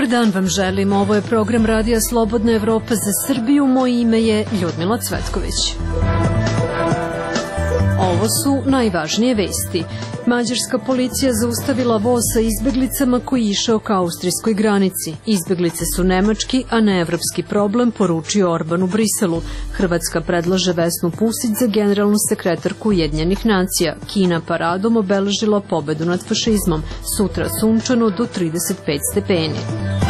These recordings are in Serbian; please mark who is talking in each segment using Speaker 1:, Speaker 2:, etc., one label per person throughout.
Speaker 1: dan vam želim. Ovo je program Radija Slobodna Evropa za Srbiju. Moje ime je Ljudmila Cvetković. Ovo su najvažnije vesti. Mađarska policija zaustavila voz sa izbeglicama koji je išao ka austrijskoj granici. Izbeglice su nemački, a ne evropski problem, poručio Orban u Briselu. Hrvatska predlaže Vesnu Pusić za generalnu sekretarku Ujedinjenih nacija. Kina paradom obeležila pobedu nad fašizmom. Sutra sunčano do 35 stepeni.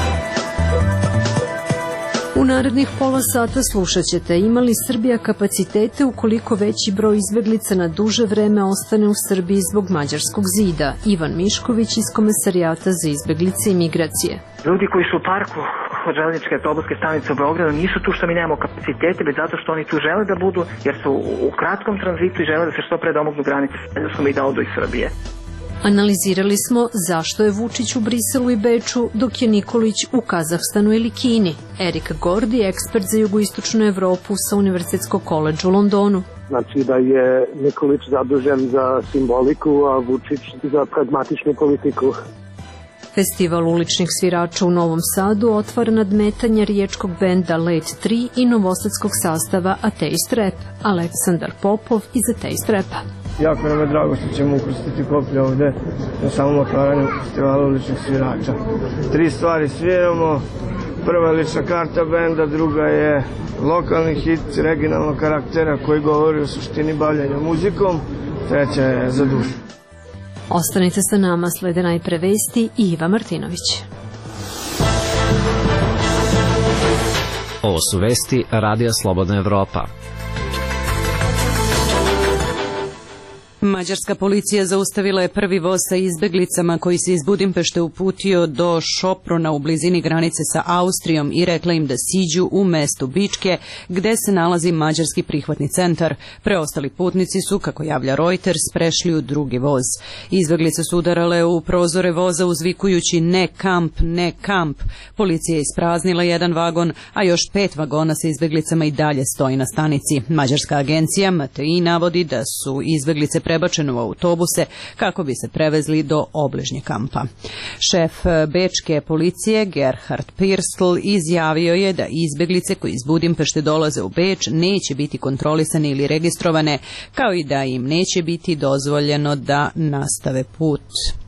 Speaker 1: U narednih pola sata slušat ćete ima li Srbija kapacitete ukoliko veći broj izbeglica na duže vreme ostane u Srbiji zbog Mađarskog zida. Ivan Mišković iz Komesarijata za izbeglice i migracije.
Speaker 2: Ljudi koji su u parku od železničke autobuske stanice u Beogradu nisu tu što mi nemamo kapacitete, već zato što oni tu žele da budu, jer su u kratkom tranzitu i žele da se što pre domognu granice, da su mi da odu iz Srbije.
Speaker 1: Analizirali smo zašto je Vučić u Briselu i Beču, dok je Nikolić u Kazahstanu ili Kini. Erik Gordi, ekspert za jugoistočnu Evropu sa Univerzitetskog koledža u Londonu.
Speaker 3: Znači da je Nikolić zadužen za simboliku, a Vučić za pragmatičnu politiku.
Speaker 1: Festival uličnih svirača u Novom Sadu otvara nadmetanje riječkog benda Late 3 i novosadskog sastava Ateist Rap. Aleksandar Popov iz Ateist Rapa.
Speaker 4: Jako nam je drago što ćemo ukrstiti koplje ovde na samom otvaranju festivala uličnih svirača. 3 stvari sviramo. Prva je lična karta benda, druga je lokalni hit regionalnog karaktera koji govori o suštini bavljanja muzikom, treća je za dušu.
Speaker 1: Ostanite sa nama, slede najpre vesti i Iva Martinović.
Speaker 5: Ovo su vesti Radija Slobodna Evropa.
Speaker 6: Mađarska policija zaustavila je prvi voz sa izbeglicama koji se iz Budimpešte uputio do Šoprona u blizini granice sa Austrijom i rekla im da siđu u mestu Bičke gde se nalazi mađarski prihvatni centar. Preostali putnici su, kako javlja Reuters, prešli u drugi voz. Izbeglice su udarale u prozore voza uzvikujući ne kamp, ne kamp. Policija je ispraznila jedan vagon, a još 5 vagona sa izbeglicama i dalje stoji na stanici. Mađarska agencija Matei navodi da su izbeglice prebačene u autobuse kako bi se prevezli do obližnje kampa. Šef bečke policije Gerhard Pirstl izjavio je da izbeglice koji iz Budimpešte dolaze u Beč neće biti kontrolisane ili registrovane, kao i da im neće biti dozvoljeno da nastave put.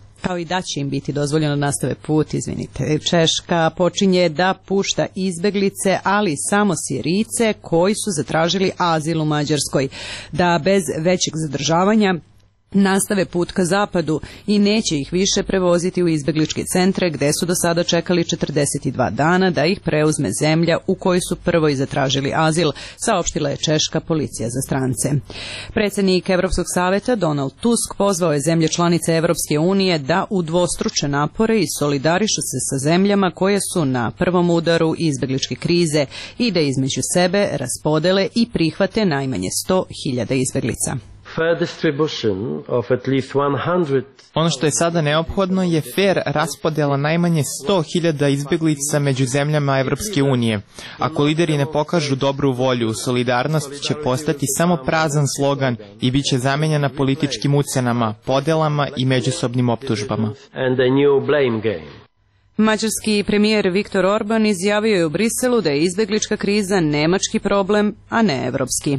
Speaker 6: Češka počinje da pušta izbeglice, ali samo Sirijce koji su zatražili azil u Mađarskoj, da bez većeg zadržavanja nastave put ka zapadu i neće ih više prevoziti u izbegličke centre gde su do sada čekali 42 dana da ih preuzme zemlja u kojoj su prvo i zatražili azil, saopštila je češka policija za strance. Predsjednik Evropskog saveta Donald Tusk pozvao je zemlje članice Evropske unije da udvostruče napore i solidarišu se sa zemljama koje su na prvom udaru izbegličke krize i da između sebe raspodele i prihvate najmanje 100.000 izbeglica.
Speaker 7: Ono što je sada neophodno je fair raspodela najmanje 100.000 izbeglica među zemljama Evropske unije. Ako lideri ne pokažu dobru volju, solidarnost će postati samo prazan slogan i bit će zamenjena političkim ucenama, podelama i međusobnim optužbama.
Speaker 6: Mađarski premijer Viktor Orban izjavio je u Briselu da je izbeglička kriza nemački problem, a ne evropski.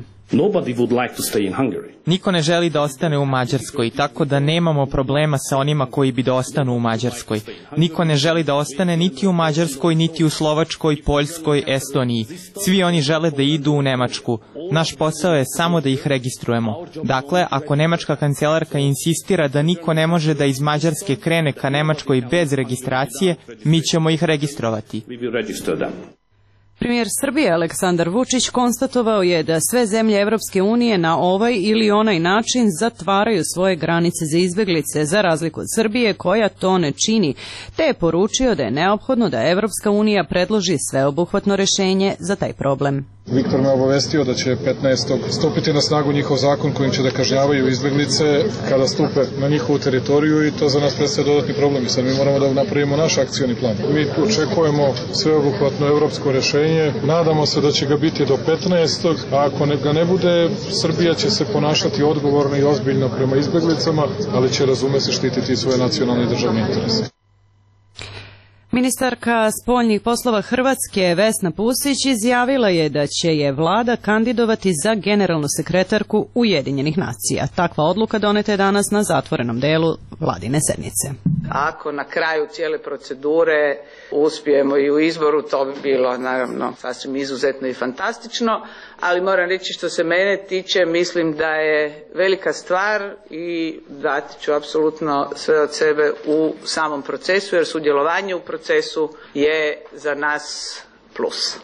Speaker 7: Niko ne želi da ostane u Mađarskoj, tako da nemamo problema sa onima koji bi da ostanu u Mađarskoj. Niko ne želi da ostane niti u Mađarskoj, niti u Slovačkoj, Poljskoj, Estoniji. Svi oni žele da idu u Nemačku. Naš posao je samo da ih registrujemo. Dakle, ako nemačka kancelarka insistira da niko ne može da iz Mađarske krene ka Nemačkoj bez registracije, mi ćemo ih registrovati.
Speaker 6: Premijer Srbije Aleksandar Vučić konstatovao je da sve zemlje Evropske unije na ovaj ili onaj način zatvaraju svoje granice za izbeglice, za razliku od Srbije koja to ne čini, te je poručio da je neophodno da Evropska unija predloži sveobuhvatno rešenje za taj problem.
Speaker 8: Viktor me obavestio da će 15. stupiti na snagu njihov zakon kojim će da kažnjavaju izbeglice kada stupe na njihovu teritoriju i to za nas predstavlja dodatni problem. Sad mi moramo da napravimo naš akcioni plan. Mi tu očekujemo sveobuhvatno evropsko rešenje. Nadamo se da će ga biti do 15. A ako ga ne bude, Srbija će se ponašati odgovorno i ozbiljno prema izbeglicama, ali će razume se štititi svoje nacionalne i državne interese.
Speaker 6: Ministarka spoljnih poslova Hrvatske Vesna Pusić izjavila je da će je vlada kandidovati za generalnu sekretarku Ujedinjenih nacija. Takva odluka doneta je danas na zatvorenom delu vladine sednice.
Speaker 9: Ako na kraju cijele procedure uspijemo i u izboru, to bi bilo naravno sasvim izuzetno i fantastično, ali moram reći što se mene tiče, mislim da je velika stvar i dati ću apsolutno sve od sebe u samom procesu, jer sudjelovanje u procesu je za nas plus.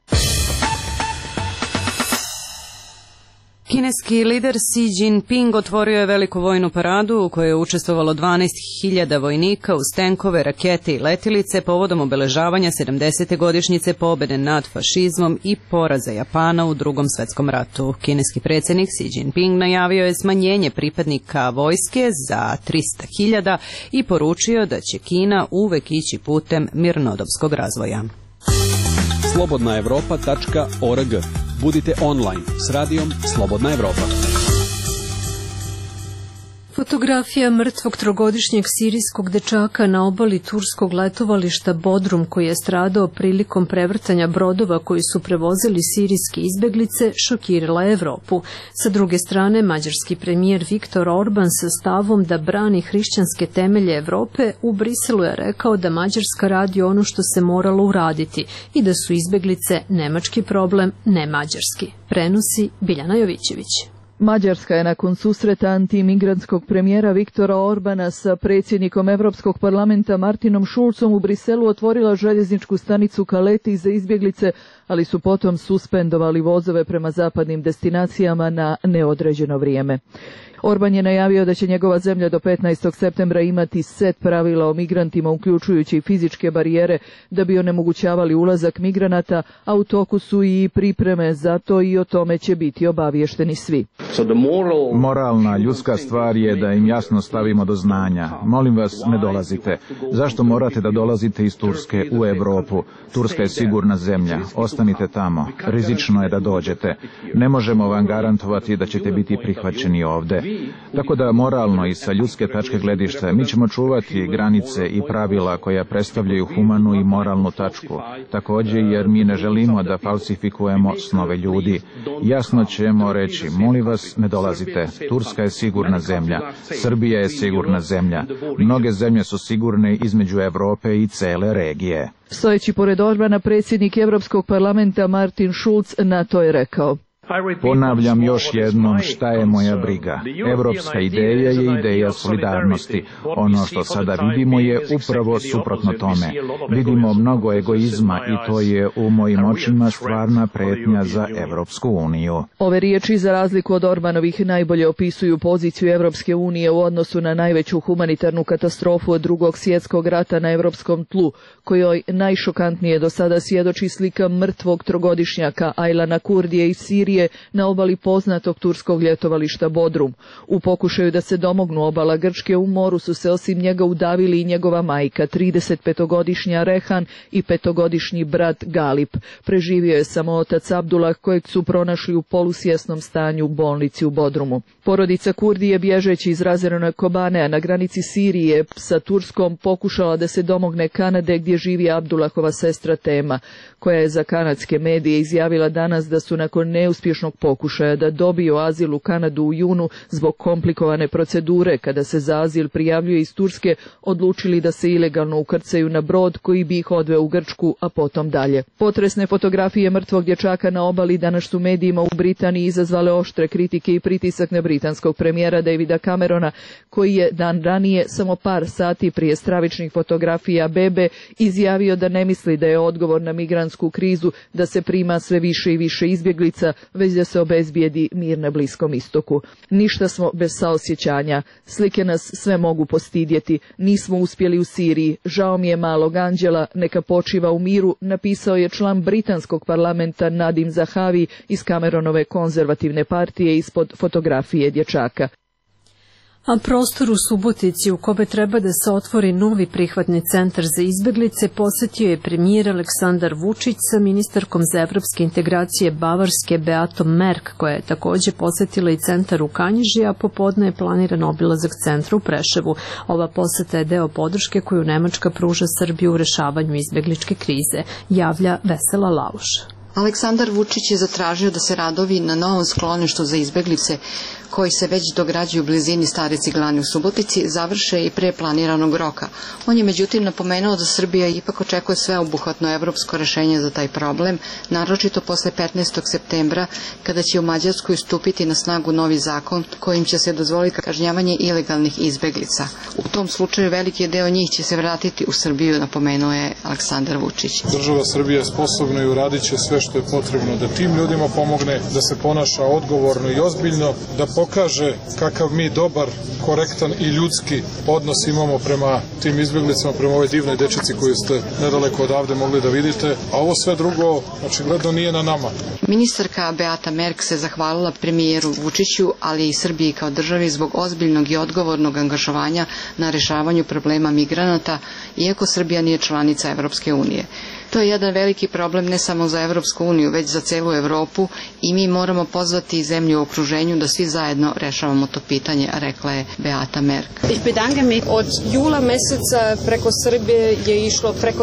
Speaker 6: Kineski lider Xi Jinping otvorio je veliku vojnu paradu u kojoj je učestvovalo 12.000 vojnika uz tenkove, rakete i letilice povodom obeležavanja 70. godišnjice pobjede nad fašizmom i poraza Japana u Drugom svjetskom ratu. Kineski predsjednik Xi Jinping najavio je smanjenje pripadnika vojske za 300.000 i poručio da će Kina uvek ići putem mirnodopskog razvoja.
Speaker 10: slobodnaevropa.org. Budite online s radijom Slobodna Evropa.
Speaker 1: Fotografija mrtvog trogodišnjeg sirijskog dečaka na obali turskog letovališta Bodrum, koji je stradao prilikom prevrtanja brodova koji su prevozili sirijske izbeglice, šokirala Evropu. Sa druge strane, mađarski premijer Viktor Orban sa stavom da brani hrišćanske temelje Evrope u Briselu je rekao da Mađarska radi ono što se moralo uraditi i da su izbeglice nemački problem, ne mađarski. Prenosi Biljana Jovićević.
Speaker 11: Mađarska je nakon susreta antimigrantskog premijera Viktora Orbana sa predsjednikom Europskog parlamenta Martinom Schulzom u Briselu otvorila željezničku stanicu Kaleti za izbjeglice, ali su potom suspendovali vozove prema zapadnim destinacijama na neodređeno vrijeme. Orban je najavio da će njegova zemlja do 15. septembra imati set pravila o migrantima, uključujući i fizičke barijere, da bi onemogućavali ulazak migranata, a u toku su i pripreme za to i o tome će biti obaviješteni svi.
Speaker 12: Moralna, ljudska stvar je da im jasno stavimo do znanja. Molim vas, ne dolazite. Zašto morate da dolazite iz Turske u Evropu? Turska je sigurna zemlja. Ostanite tamo. Rizično je da dođete. Ne možemo vam garantovati da ćete biti prihvaćeni ovde. Tako da moralno i sa ljudske tačke gledišta mi ćemo čuvati granice i pravila koja predstavljaju humanu i moralnu tačku. Također jer mi ne želimo da falsifikujemo snove ljudi. Jasno ćemo reći, molim vas, ne dolazite. Turska je sigurna zemlja. Srbija je sigurna zemlja. Mnoge zemlje su sigurne između Evrope i cele regije.
Speaker 11: Stojeći pored Orbana, predsjednik Europskog parlamenta Martin Schulz na to je rekao:
Speaker 12: Ponavljam još jednom šta je moja briga. Evropska ideja je ideja solidarnosti. Ono što sada vidimo je upravo suprotno tome. Vidimo mnogo egoizma i to je u mojim očima stvarna pretnja za Evropsku uniju.
Speaker 11: Ove riječi, za razliku od Orbanovih, najbolje opisuju poziciju Evropske unije u odnosu na najveću humanitarnu katastrofu od Drugog svjetskog rata na evropskom tlu, kojoj najšokantnije do sada svjedoči slika mrtvog trogodišnjaka Aylana Kurdije iz Sirije na obali poznatog turskog ljetovališta Bodrum. U pokušaju da se domognu obala Grčke u moru su se osim njega udavili i njegova majka, 35-godišnja Rehan i 5-godišnji brat Galip. Preživio je samo otac Abdullah, kojeg su pronašli u polusvjesnom stanju u bolnici u Bodrumu. Porodica Kurdije, bježeći iz razorene Kobanea na granici Sirije sa Turskom, pokušala da se domogne Kanade, gdje živi Abdullahova sestra Tema, koja je za kanadske medije izjavila danas da su nakon neuspješnog pokušaja da dobiju azil u Kanadu u junu zbog komplikovane procedure kada se za azil prijavljuje iz Turske, odlučili da se ilegalno ukrcaju na brod koji bi ih odveo u Grčku, a potom dalje. Potresne fotografije mrtvog dječaka na obali danas su medijima u Britaniji izazvale oštre kritike i pritisak na britanskog premijera Davida Camerona, koji je dan ranije, samo par sati prije stravičnih fotografija bebe, izjavio da ne misli da je odgovor na migrantsku krizu da se prima sve više i više izbjeglica, već da se obezbijedi mir na Bliskom istoku. Ništa smo bez saosjećanja. Slike nas sve mogu postidjeti. Nismo uspjeli u Siriji. Žao mi je malog anđela, neka počiva u miru, napisao je član britanskog parlamenta Nadim Zahavi iz Cameronove konzervativne partije ispod fotografije dječaka.
Speaker 1: A prostor u Subotici u kome treba da se otvori novi prihvatni centar za izbeglice posetio je premijer Aleksandar Vučić sa ministarkom za evropske integracije Bavarske Beatom Merk, koja je takođe posetila i centar u Kanjiži, a popodne je planiran obilazak centra u Preševu. Ova poseta je deo podrške koju Nemačka pruža Srbiju u rešavanju izbegličke krize, javlja Vesela Laloš.
Speaker 13: Aleksandar Vučić je zatražio da se radovi na novom skloništu za izbeglice koji se već dograđuju u blizini Stare Ciglane u Subotici završe i pre planiranog roka. On je međutim napomenuo da Srbija ipak očekuje sveobuhvatno evropsko rešenje za taj problem, naročito posle 15. septembra kada će u Mađarskoj stupiti na snagu novi zakon kojim će se dozvoliti kažnjavanje ilegalnih izbeglica. U tom slučaju veliki deo njih će se vratiti u Srbiju, napomenuo je Aleksandar Vučić.
Speaker 8: Država Srbija je sposobna i uradit će sve što je potrebno da tim ljudima pomogne, da se ponaša odgovorno i ozbiljno, da pokaže kakav mi dobar, korektan i ljudski odnos imamo prema tim izbjeglicama, prema ovoj divnoj dečici koju ste nedaleko odavde mogli da vidite, a ovo sve drugo očigledno nije na nama.
Speaker 13: Ministarka Beata Merk se zahvalila premijeru Vučiću, ali i Srbiji kao državi zbog ozbiljnog i odgovornog angažovanja na rešavanju problema migranata, iako Srbija nije članica Evropske unije. To je jedan veliki problem ne samo za Evropsku uniju, već za celu Evropu i mi moramo pozvati zemlju u okruženju da svi zajedno rešavamo to pitanje, rekla je Beata Merk.
Speaker 14: Od jula meseca preko Srbije je išlo preko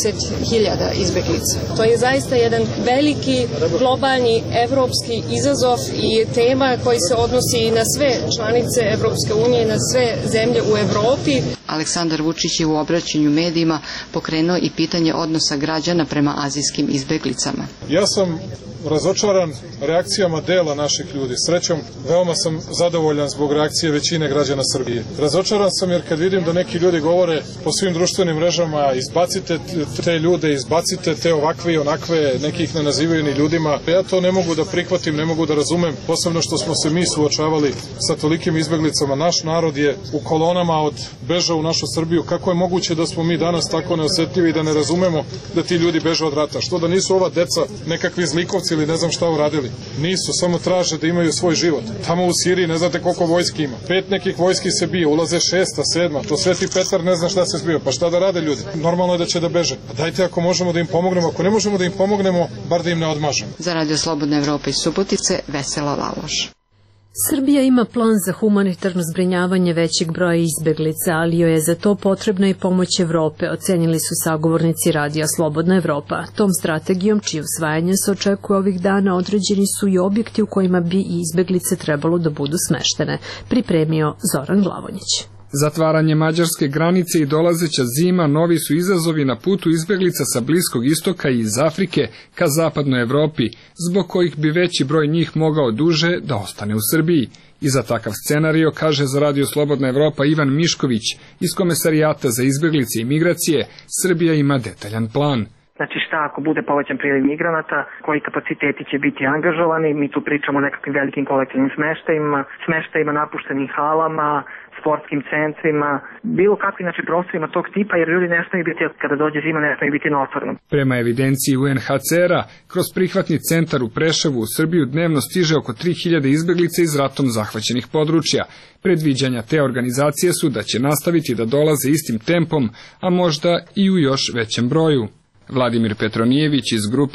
Speaker 14: 30.000 izbeglica. To je zaista jedan veliki globalni evropski izazov i tema koji se odnosi na sve članice Evropske unije, na sve zemlje u Evropi.
Speaker 13: Aleksandar Vučić je u obraćanju medijima pokrenuo i pitanje odnosa građana prema azijskim izbeglicama.
Speaker 8: Ja sam razočaran reakcijama dela naših ljudi. Srećom, veoma sam zadovoljan zbog reakcije većine građana Srbije. Razočaran sam jer kad vidim da neki ljudi govore po svim društvenim mrežama izbacite te ljude, izbacite te ovakve i onakve, neki ih ne nazivaju ni ljudima. Ja to ne mogu da prihvatim, ne mogu da razumem, posebno što smo se mi suočavali sa tolikim izbeglicama. Naš narod je u kolonama od beža u našu Srbiju. Kako je moguće da smo mi danas tako neosetljivi i da ne razumemo da ti ljudi beže od rata? Što da nisu ova deca nekakvi zlikovci ili ne znam šta uradili? Nisu, samo traže da imaju svoj život. Tamo u Siriji ne znate koliko vojski ima. 5 nekih vojski se bije, ulaze 6, 7, to Sveti Petar ne zna šta se zbio. Pa šta da rade ljudi? Normalno je da će da beže. Pa dajte ako možemo da im pomognemo, ako ne možemo da im pomognemo, bar da im ne odmažemo.
Speaker 13: Za Radio Slobodna Evropa iz Subotice, Vesela Laloš.
Speaker 1: Srbija ima plan za humanitarno zbrinjavanje većeg broja izbeglica, ali joj je za to potrebna i pomoć Evrope, ocenili su sagovornici Radija Slobodna Evropa. Tom strategijom, čije usvajanje se očekuje ovih dana, određeni su i objekti u kojima bi i izbeglice trebalo da budu smeštene, pripremio Zoran Glavonjić.
Speaker 15: Zatvaranje mađarske granice i dolazeća zima novi su izazovi na putu izbeglica sa Bliskog istoka i iz Afrike ka zapadnoj Evropi, zbog kojih bi veći broj njih mogao duže da ostane u Srbiji. I za takav scenario, kaže za Radio Slobodna Evropa Ivan Mišković iz Komesarijata za izbeglice i migracije, Srbija ima detaljan plan.
Speaker 2: Znači šta ako bude povećan priliv migranata, koji kapaciteti će biti angažovani, mi tu pričamo o nekakvim velikim kolektivnim smeštajima, napuštenim halama, sportskim centrima, bilo kakvim prostorima tog tipa, jer ljudi ne smiju biti, kada dođe zima, ne smiju biti na otvorenom.
Speaker 15: Prema evidenciji UNHCR-a, kroz prihvatni centar u Preševu u Srbiju dnevno stiže oko 3000 izbeglica iz ratom zahvaćenih područja. Predviđanja te organizacije su da će nastaviti da dolaze istim tempom, a možda i u još većem broju. Vladimir Petronijević iz grupe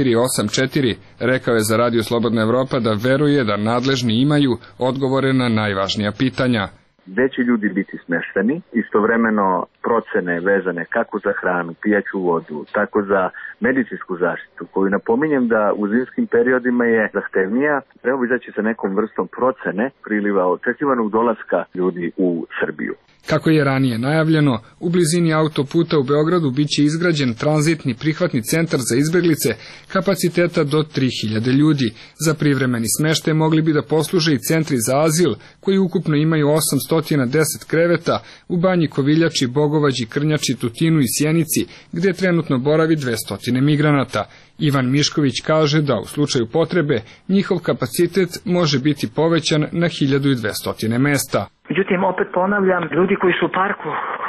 Speaker 15: 484 rekao je za Radio Slobodna Evropa da veruje da nadležni imaju odgovore na najvažnija pitanja.
Speaker 16: Gde će ljudi biti smešteni, istovremeno procene vezane kako za hranu, pijaću vodu, tako za medicinsku zaštitu, koju napominjem da u zimskim periodima je zahtevnija, treba izaći sa nekom vrstom procene priliva očekivanog dolaska ljudi u Srbiju.
Speaker 15: Kako je ranije najavljeno, u blizini autoputa u Beogradu biće izgrađen tranzitni prihvatni centar za izbeglice kapaciteta do 3000 ljudi. Za privremeni smeštaj mogli bi da posluže i centri za azil, koji ukupno imaju 810 kreveta u Banji Koviljači, Bogovađi, Krnjači, Tutinu i Sjenici, gde trenutno boravi 200 migranata. Ivan Mišković kaže da u slučaju potrebe njihov kapacitet može biti povećan na 1200 mesta.
Speaker 2: Međutim, opet ponavljam, ljudi koji su u parku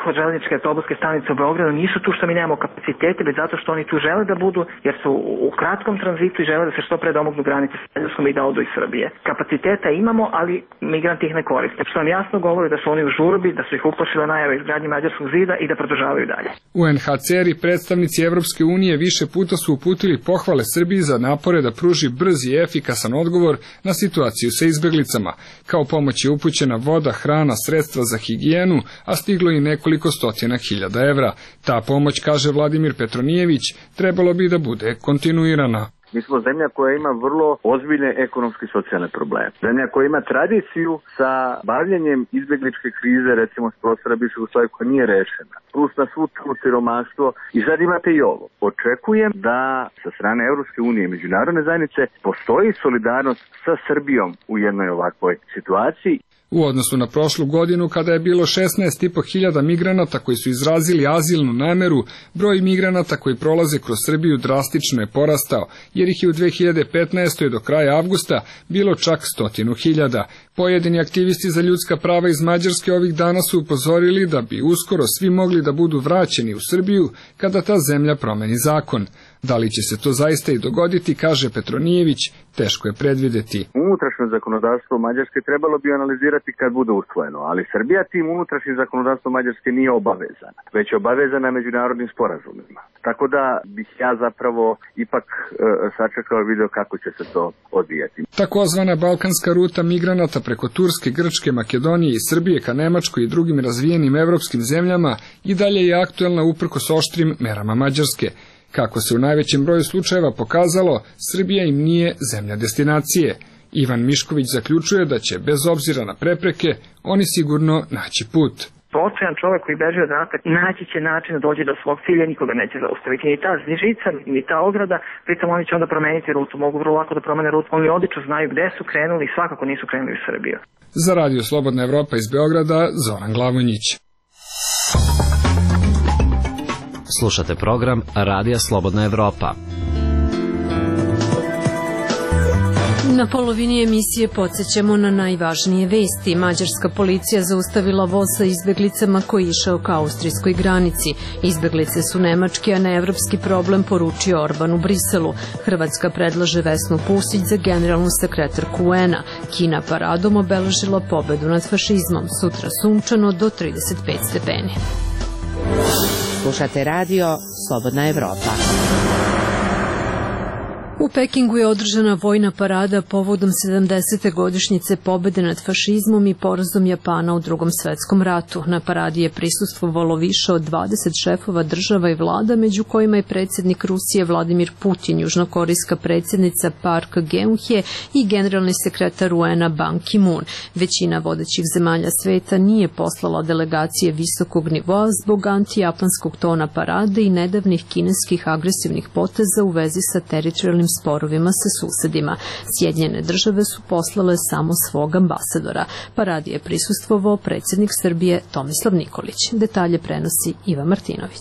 Speaker 2: njihove železničke autobuske stanice u Beogradu nisu tu što mi nemamo kapacitete, već zato što oni tu žele da budu, jer su u kratkom tranzitu i žele da se što pre domognu granice s Mađarskom i da odu iz Srbije. Kapaciteta imamo, ali migranti ih ne koriste. Što nam jasno govori da su oni u žurbi, da su ih uplašile najave izgradnje Mađarskog zida i da produžavaju dalje.
Speaker 15: UNHCR i predstavnici Evropske unije više puta su uputili pohvale Srbiji za napore da pruži brz i efikasan odgovor na situaciju sa izbeglicama. Kao pomoć je upućena voda, hrana, sredstva za higijenu, a stiglo i nekoliko stotina hiljada evra. Ta pomoć, kaže Vladimir Petronijević, trebalo bi da bude kontinuirana.
Speaker 16: Mi smo zemlja koja ima vrlo ozbiljne ekonomske i socijalne probleme. Zemlja koja ima tradiciju sa bavljenjem izbegličke krize, recimo s prostora bivšeg Jugoslavije, koja nije rešena. Plus na svu tu siromaštvo. I sad imate i ovo. Očekujem da sa strane Evropske unije i međunarodne zajednice postoji solidarnost sa Srbijom u jednoj ovakvoj situaciji.
Speaker 15: U odnosu na prošlu godinu, kada je bilo 16.500 migranata koji su izrazili azilnu nameru, broj migranata koji prolaze kroz Srbiju drastično je porastao, jer ih je u 2015. do kraja avgusta bilo čak 100.000. Pojedini aktivisti za ljudska prava iz Mađarske ovih dana su upozorili da bi uskoro svi mogli da budu vraćeni u Srbiju kada ta zemlja promeni zakon. Da li će se to zaista i dogoditi, kaže Petronijević, teško je predvideti.
Speaker 16: Unutrašnje zakonodavstvo Mađarske trebalo bi analizirati kad bude usvojeno, ali Srbija tim unutrašnjim zakonodavstvom Mađarske nije obavezana, već je obavezana međunarodnim sporazumima. Tako da bih ja zapravo ipak sačekao i video kako će se to odvijati.
Speaker 15: Takozvana balkanska ruta migranata preko Turske, Grčke, Makedonije i Srbije ka Nemačkoj i drugim razvijenim evropskim zemljama i dalje je aktuelna uprkos oštrim merama Mađarske. Kako se u najvećem broju slučajeva pokazalo, Srbija im nije zemlja destinacije. Ivan Mišković zaključuje da će, bez obzira na prepreke, oni sigurno naći put.
Speaker 2: Očajan čovjek koji beži od rata naći će način da dođe do svog cilja, nikoga neće zaustaviti. Ni ta žica, ni ta ograda, pritom oni će onda promeniti rutu, mogu vrlo lako da promene rutu. Oni odlično znaju gde su krenuli i svakako nisu krenuli u Srbiju.
Speaker 15: Za Radio Slobodna Evropa iz Beograda, Zoran Glavonjić.
Speaker 5: Slušate program Radija Slobodna Evropa.
Speaker 1: Na polovini emisije podsjećamo na najvažnije vesti. Mađarska policija zaustavila voz sa izbeglicama koji je išao ka austrijskoj granici. Izbeglice su nemački, a ne evropski problem, poručio Orban u Briselu. Hrvatska predlaže Vesnu Pusić za generalnu sekretarku UN-a. Kina paradom obeležila pobedu nad fašizmom. Sutra sunčano do 35 stepeni.
Speaker 17: Slušate radio Slobodna Evropa.
Speaker 1: U Pekingu je održana vojna parada povodom 70. godišnjice pobede nad fašizmom i porazom Japana u Drugom svetskom ratu. Na paradi je prisustvovalo više od 20 šefova država i vlada, među kojima je predsjednik Rusije Vladimir Putin, južnokorejska predsjednica Park Geun-hye i generalni sekretar UN-a Ban Ki-moon. Većina vodećih zemalja sveta nije poslala delegacije visokog nivoa zbog antijapanskog tona parade i nedavnih kineskih agresivnih poteza u vezi sa teritorijalnim sporovima sa susedima. Sjedinjene države su poslale samo svog ambasadora. Paradi je prisustvovao predsjednik Srbije Tomislav Nikolić. Detalje prenosi Iva Martinović.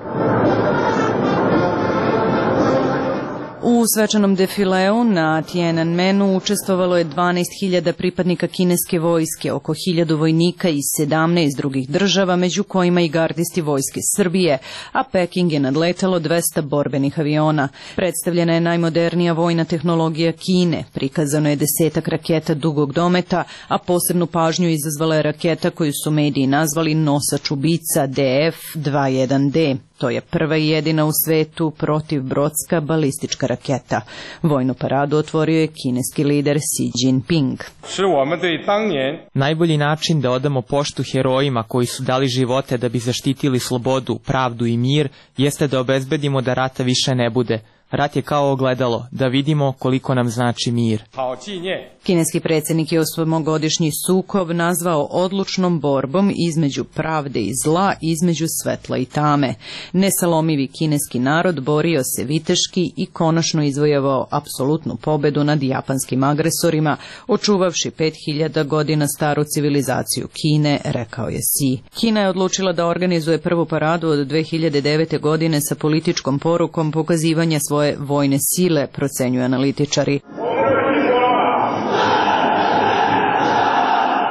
Speaker 6: U svečanom defileu na Tiananmenu učestvovalo je 12.000 pripadnika kineske vojske, oko 1.000 vojnika iz 17 drugih država, među kojima i gardisti vojske Srbije, a Peking je nadletalo 200 borbenih aviona. Predstavljena je najmodernija vojna tehnologija Kine, prikazano je 10 raketa dugog dometa, a posebnu pažnju izazvala je raketa koju su mediji nazvali nosač ubica DF-21D. To je prva i jedina u svetu protivbrodska balistička raketa. Vojnu paradu otvorio je kineski lider Xi Jinping.
Speaker 7: Najbolji način da odamo poštu herojima koji su dali živote da bi zaštitili slobodu, pravdu i mir jeste da obezbedimo da rata više ne bude. Rat je kao ogledalo, da vidimo koliko nam znači mir.
Speaker 6: Kineski predsjednik je osmogodišnji sukob nazvao odlučnom borbom između pravde i zla, između svetla i tame. Nesalomivi kineski narod borio se viteški i konačno izvojevao apsolutnu pobedu nad japanskim agresorima, očuvavši 5000 godina staru civilizaciju Kine, rekao je Xi. Kina je odlučila da organizuje prvu paradu od 2009. godine sa političkom porukom pokazivanja svoje vojne sile, procenjuju analitičari.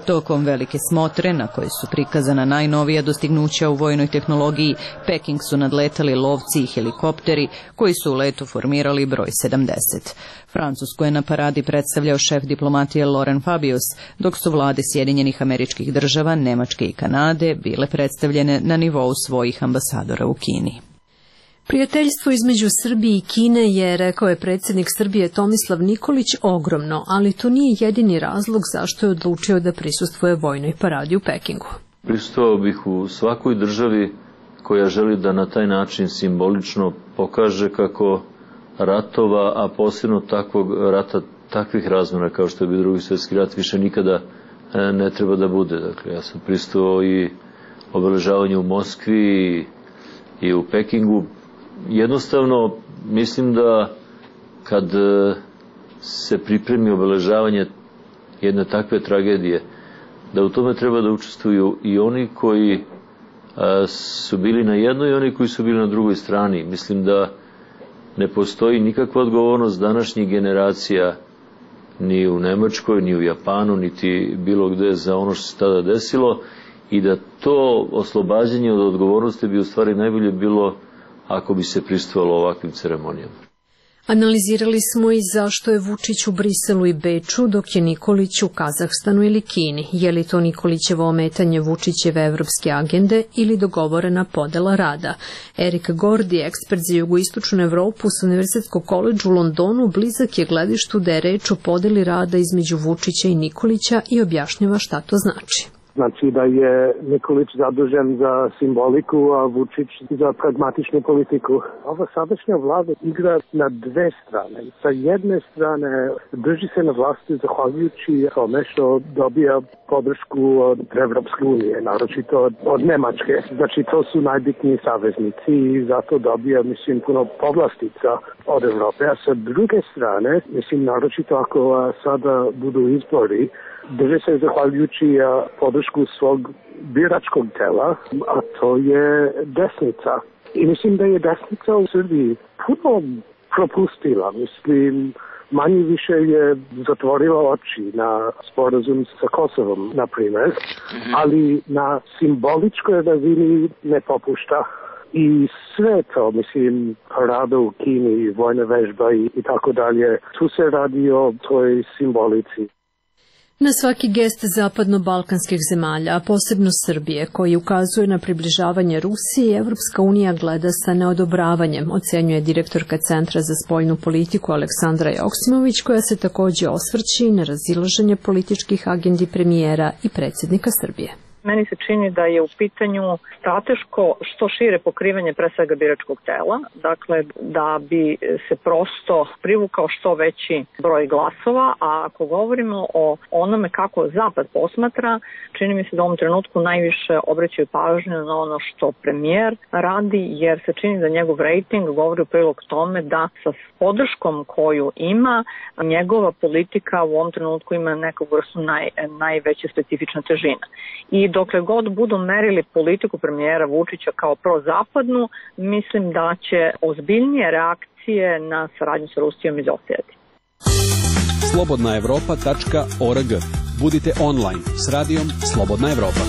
Speaker 6: Tokom velike smotre, na kojoj su prikazana najnovija dostignuća u vojnoj tehnologiji, Peking su nadletali lovci i helikopteri koji su u letu formirali broj 70. Francusku je na paradi predstavljao šef diplomatije Laurent Fabius, dok su vlade Sjedinjenih Američkih Država, Nemačke i Kanade bile predstavljene na nivou svojih ambasadora u Kini.
Speaker 1: Prijateljstvo između Srbije i Kine je, rekao je predsjednik Srbije Tomislav Nikolić, ogromno, ali to nije jedini razlog zašto je odlučio da prisustvuje vojnoj paradi u Pekingu.
Speaker 18: Prisustvovao bih u svakoj državi koja želi da na taj način simbolično pokaže kako ratova, a posebno takvog rata, takvih razmjera kao što je bio Drugi svjetski rat, više nikada ne treba da bude. Dakle, ja sam prisustvovao i obeležavanju u Moskvi i u Pekingu. Jednostavno, mislim da kad se pripremi obeležavanje jedne takve tragedije, da u tome treba da učestvuju i oni koji su bili na jednoj i oni koji su bili na drugoj strani. Mislim da ne postoji nikakva odgovornost današnjih generacija ni u Nemačkoj, ni u Japanu, niti bilo gde za ono što se tada desilo i da to oslobađanje od odgovornosti bi u stvari najbolje bilo ako bi se prisustvovalo ovakvim ceremonijama.
Speaker 1: Analizirali smo i zašto je Vučić u Briselu i Beču, dok je Nikolić u Kazahstanu ili Kini. Je li to Nikolićevo ometanje Vučićeve evropske agende ili dogovorena podela rada? Erik Gordi, ekspert za jugoistočnu Evropu s Univerzitetskog koledža u Londonu, blizak je gledištu da je reč o podeli rada između Vučića i Nikolića i objašnjava šta to znači.
Speaker 3: Znači da je Nikolić zadužen za simboliku, a Vučić za pragmatičnu politiku. Ova sadašnja vlada igra na dve strane. Sa jedne strane drži se na vlasti zahvaljujući tome što dobija podršku od Evropske unije, naročito od Nemačke. Znači to su najbitniji saveznici i zato dobija, mislim, puno povlastica od Evrope. A sa druge strane, mislim, naročito ako sada budu izbori, drže se zahvaljujući podršku svog biračkog tela, a to je desnica. I mislim da je desnica u Srbiji puno propustila. Mislim, manje više je zatvorila oči na sporazum sa Kosovom, na primjer, ali na simboličkoj razini ne popušta. I sve to, mislim, parada u Kini, vojna vežba i tako dalje, tu se radi o toj simbolici.
Speaker 1: Na svaki gest zapadno-balkanskih zemalja, a posebno Srbije, koji ukazuje na približavanje Rusiji, Evropska unija gleda sa neodobravanjem, ocenjuje direktorka Centra za spoljnu politiku Aleksandra Joksimović, koja se takođe osvrće na razilaženje političkih agendi premijera i predsjednika Srbije.
Speaker 19: Meni se čini da je u pitanju strateško što šire pokrivanje pre svega biračkog tela, dakle da bi se prosto privukao što veći broj glasova, a ako govorimo o onome kako Zapad posmatra, čini mi se da u ovom trenutku najviše obraćaju pažnju na ono što premijer radi, jer se čini da njegov rejting govori u prilog tome da sa podrškom koju ima, njegova politika u ovom trenutku ima neku vrstu najveće specifična težina. I dokle god budu merili politiku premijera Vučića kao prozapadnu, mislim da će ozbiljnije reakcije na saradnju sa Rusijom izostajati.
Speaker 10: Slobodnaevropa.org. Budite online s radijom Slobodna Evropa.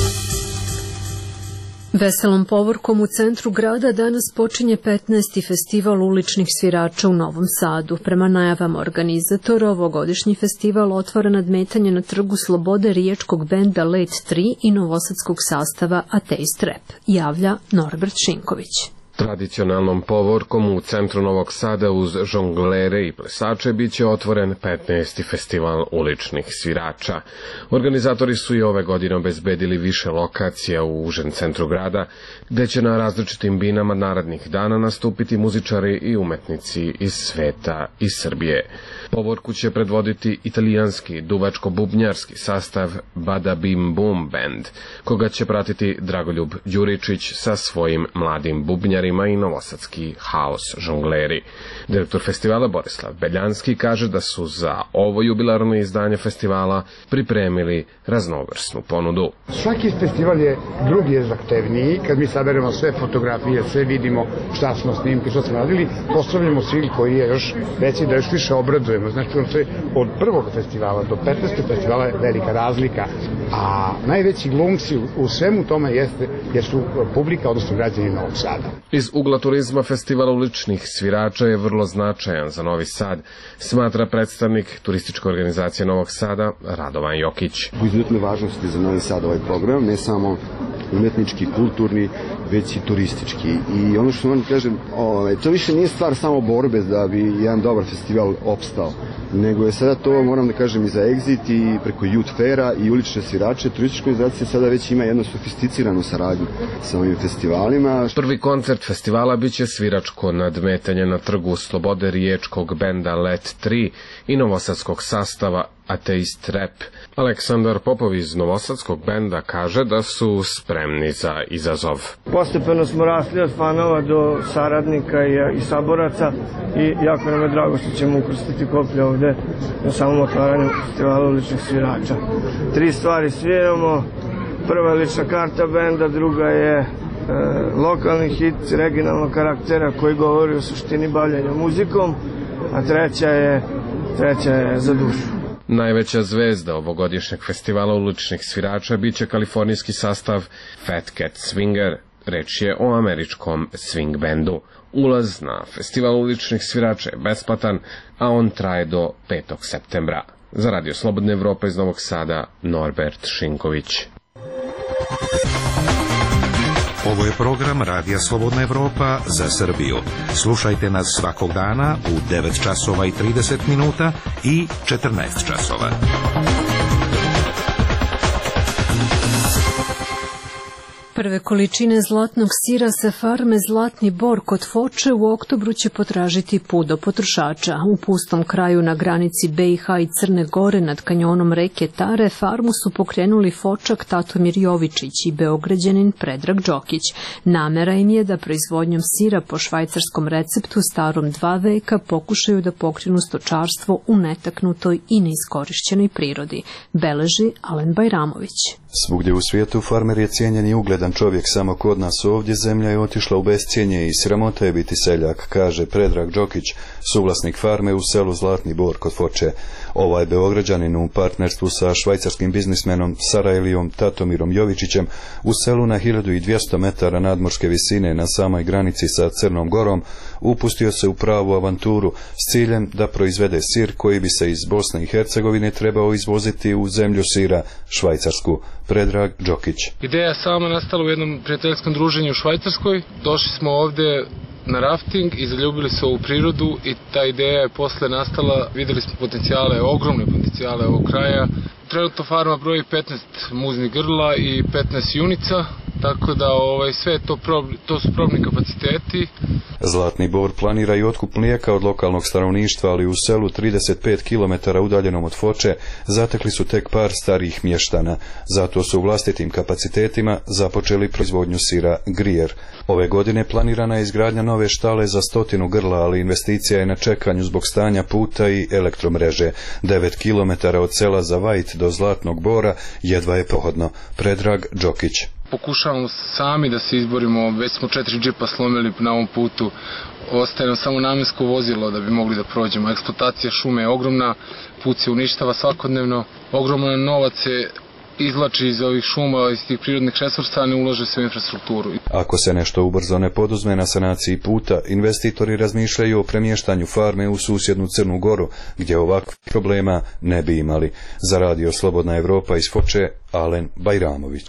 Speaker 1: Veselom povorkom u centru grada danas počinje 15. festival uličnih svirača u Novom Sadu. Prema najavama organizatora, ovogodišnji festival otvara nadmetanje na Trgu Slobode riječkog benda Late 3 i novosadskog sastava Ateist Rap, javlja Norbert Šinković.
Speaker 20: Tradicionalnom povorkom u centru Novog Sada uz žonglere i plesače biće otvoren 15. festival uličnih svirača. Organizatori su i ove godine obezbedili više lokacija u užem centru grada, gde će na različitim binama narednih dana nastupiti muzičari i umetnici iz sveta i Srbije. Povorku će predvoditi italijanski duvačko-bubnjarski sastav Bada Bim Bum Band, koga će pratiti Dragoljub Đuričić sa svojim mladim bubnjarima žonglerima i novosadski haos žongleri. Direktor festivala Borislav Beljanski kaže da su za ovo jubilarno izdanje festivala pripremili raznovrsnu ponudu.
Speaker 21: Svaki festival je drugi je zahtevniji. Kad mi saberemo sve fotografije, sve vidimo šta smo snimki, šta smo radili, postavljamo svil koji je još veći da još više obradujemo. Znači, od prvog festivala do 15. festivala je velika razlika. A najveći glumci u svemu tome jesu publika, odnosno građani Novog Sada.
Speaker 20: Iz ugla turizma festival uličnih svirača je vrlo značajan za Novi Sad, smatra predstavnik turističke organizacije Novog Sada Radovan Jokić.
Speaker 22: U izuzetnoj važnosti za Novi Sad ovaj program, ne samo umetnički, kulturni, već i turistički. I ono što vam kažem, to više nije stvar samo borbe da bi jedan dobar festival opstao, nego je sada to, moram da kažem, i za Exit i preko Youth Faira i ulične svirače. Turistička organizacija sada već ima jednu sofisticiranu saradnju sa ovim festivalima.
Speaker 20: Prvi koncert festivala biće sviračko nadmetanje na trgu Slobode riječkog benda Let 3 i novosadskog sastava Ateist Rap. Aleksandar Popov iz novosadskog benda kaže da su spremni za izazov.
Speaker 4: Postepeno smo rasli od fanova do saradnika i saboraca i jako nam je drago što ćemo ukrstiti koplje ovde na samom otvaranju festivala uličnih svirača. 3 stvari sviramo. Prva je lična karta benda, druga je lokalni hit regionalnog karaktera koji govori o suštini bavljenja muzikom, a treća je Za dušu.
Speaker 20: Najveća zvezda ovogodišnjeg festivala uličnih svirača biće kalifornijski sastav Fat Cat Swinger. Reč je o američkom swing bendu. Ulaz na festival uličnih svirača je besplatan, a on traje do 5. septembra. Za Radio Slobodna Evropa iz Novog Sada, Norbert Šinković.
Speaker 23: Ovo je program Radija Slobodna Evropa za Srbiju. Slušajte nas svakog dana u 9 časova i 30 minuta i 14 časova.
Speaker 1: Prve količine zlatnog sira sa farme Zlatni Bor kod Foče u oktobru će potražiti put do potrošača. U pustom kraju na granici BiH i Crne Gore nad kanjonom reke Tare farmu su pokrenuli Fočak Tatomir Jovičić i Beograđanin Predrag Đokić. Namera im je da proizvodnjom sira po švajcarskom receptu starom 2 veka pokušaju da pokrenu stočarstvo u netaknutoj i neiskorišćenoj prirodi, beleži Alen Bajramović.
Speaker 24: Svugdje u svijetu farmer je cijenjen i ugledan čovjek, samo kod nas ovdje zemlja je otišla u bescijenje i sramota je biti seljak, kaže Predrag Đokić, suvlasnik farme u selu Zlatni Bor kod Foče. Ovaj Beograđanin u partnerstvu sa švajcarskim biznismenom Sarajlijom Tatomirom Jovičićem u selu na 1200 metara nadmorske visine na samoj granici sa Crnom Gorom upustio se u pravu avanturu s ciljem da proizvede sir koji bi se iz Bosne i Hercegovine trebao izvoziti u zemlju sira, Švajcarsku. Predrag Đokić.
Speaker 15: Ideja sama nastala u jednom prijateljskom druženju u Švajcarskoj. Došli smo ovde na rafting i zaljubili se u prirodu i ta ideja je posle nastala. Videli smo potencijale, ogromne potencijale ovog kraja. Trenutno farma broji 15 muznih grla i 15 junica, tako da sve to su probni kapaciteti.
Speaker 24: Zlatni Bor planira i otkup mlijeka od lokalnog stanovništva, ali u selu 35 km udaljenom od Foče zatekli su tek par starih mještana. Zato su vlastitim kapacitetima započeli proizvodnju sira Grijer. Ove godine planirana je izgradnja nove štale za 100 grla, ali investicija je na čekanju zbog stanja puta i elektromreže. 9 km od sela Zavajt do Zlatnog Bora jedva je prohodno. Predrag Đokić.
Speaker 15: Pokušavamo sami da se izborimo, već smo 4 džipa slomili na ovom putu, ostaje nam samo namjensko vozilo da bi mogli da prođemo. Eksploatacija šume je ogromna, put se uništava svakodnevno, ogroman novac se izvlači iz ovih šuma, iz tih prirodnih resursa, ne ulaže se u infrastrukturu.
Speaker 24: Ako se nešto ubrzo ne poduzme na sanaciji puta, investitori razmišljaju o premještanju farme u susjednu Crnu Goru, gdje ovakvih problema ne bi imali. Za Radio Slobodna Evropa iz Foče, Alen Bajramović.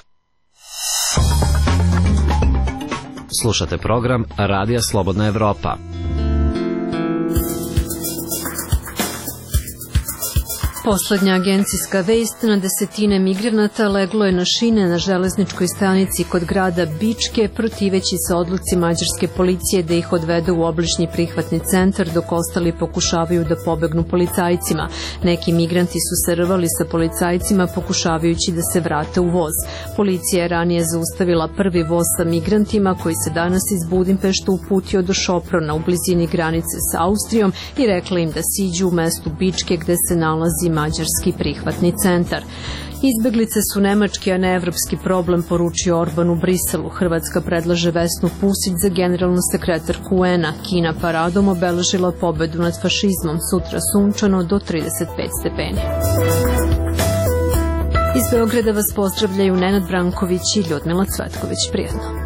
Speaker 5: Slušate program Radija Slobodna Evropa.
Speaker 1: Poslednja agencijska vest, na desetine migranata leglo je na šine na železničkoj stanici kod grada Bičke, protiveći se odluci mađarske policije da ih odvede u obližnji prihvatni centar, dok ostali pokušavaju da pobegnu policajcima. Neki migranti su se rvali sa policajcima pokušavajući da se vrate u voz. Policija je ranije zaustavila prvi voz sa migrantima koji se danas iz Budimpešte uputio do Šoprona u blizini granice sa Austrijom i rekla im da siđu u mestu Bičke gde se nalazi mađarski prihvatni centar. Izbeglice su nemački, a ne evropski problem, poručio Orban u Briselu. Hrvatska predlaže Vesnu Pusić za generalnu sekretarku UN-a. Kina paradom obeležila pobedu nad fašizmom. Sutra sunčano do 35 stepeni. Iz Beograda vas pozdravljaju Nenad Branković i Ljudmila Cvetković. Prijetno.